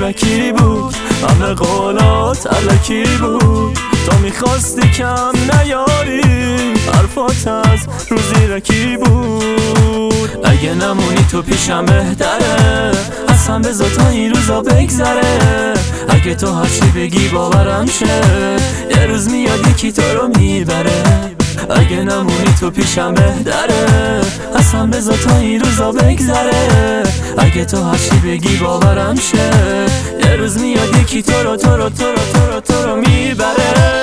زورکی بود، همه قولات علکی بود. تو میخواستی کم نیاری، حرفات از رو زیرکی بود. اگه نمونی تو پیشم بهتره، اصلا بذار تا این روزا بگذره. اگه تو هرچی بگی باورم شه، یه روز میاد یکی تو رو میبره. اگه نمونی تو پیشم بهتره، اصلا بذار تا این روزا بگذره. اگه تو هرچی بگی باورم شه، یه روز میاد یکی تو رو میبره.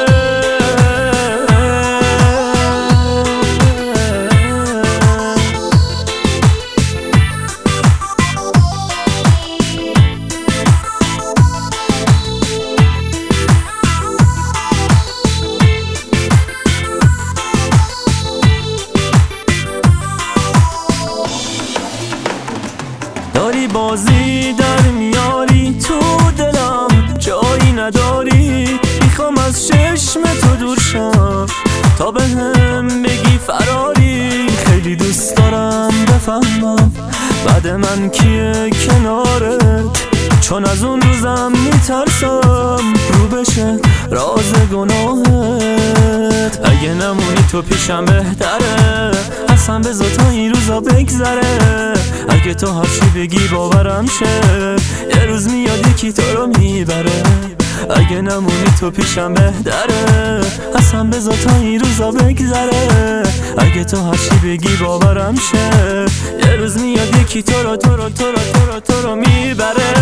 داری بازی در میاری، تو دلم جایی نداری. میخوام از چشم تو دور شم تا بهم بگی فراری. خیلی دوست دارم بفهمم بعد من کیه کنارت، چون از اون روزم میترسم رو بشه راز گناهت. اگه نمونی تو پیشم بهتره، اصلا بذار تا این روزا بگذره. اگه تو هرچی بگی باورم شه، یه روز میاد یکی تو رو میبره. اگه نمونی تو پیشم بهتره، اصلا بذار تا این روزا بگذره. اگه تو هرچی بگی باورم شه، یه روز میاد یکی تو رو میبره.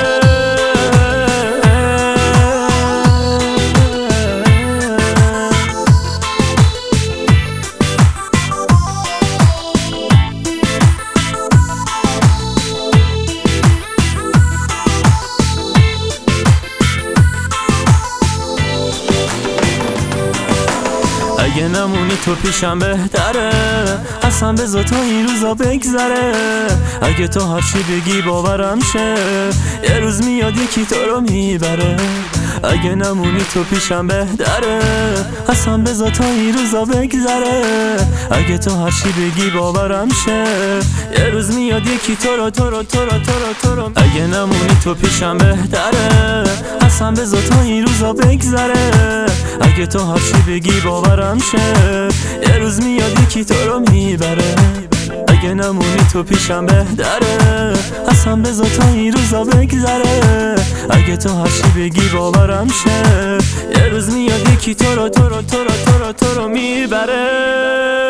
اگه نمونی تو پیشم بهتره، اصلا بذار تا این روزا بگذره. اگه تو هرچی بگی باورم شه، یه روز میاد یکی تو رو میبره. اگه نمونی تو پیشم بهتره، اصلا بذار تا این روزا بگذره. اگه تو هرچی بگی باورم شه، یه روز میاد یکی تو رو. اگه نمونی تو پیشم بهتره، اصلا بذار تا این روزا بگذره. اگه تو هرچی بگی باورم شه، یه روز میاد یکی تو رو میبره. اگه نمونی تو پیشم بهتره، اصلا بذار تا این روزا بگذره. اگه تو هرچی بگی باورم شه، یه روز میاد یکی تو رو میبره.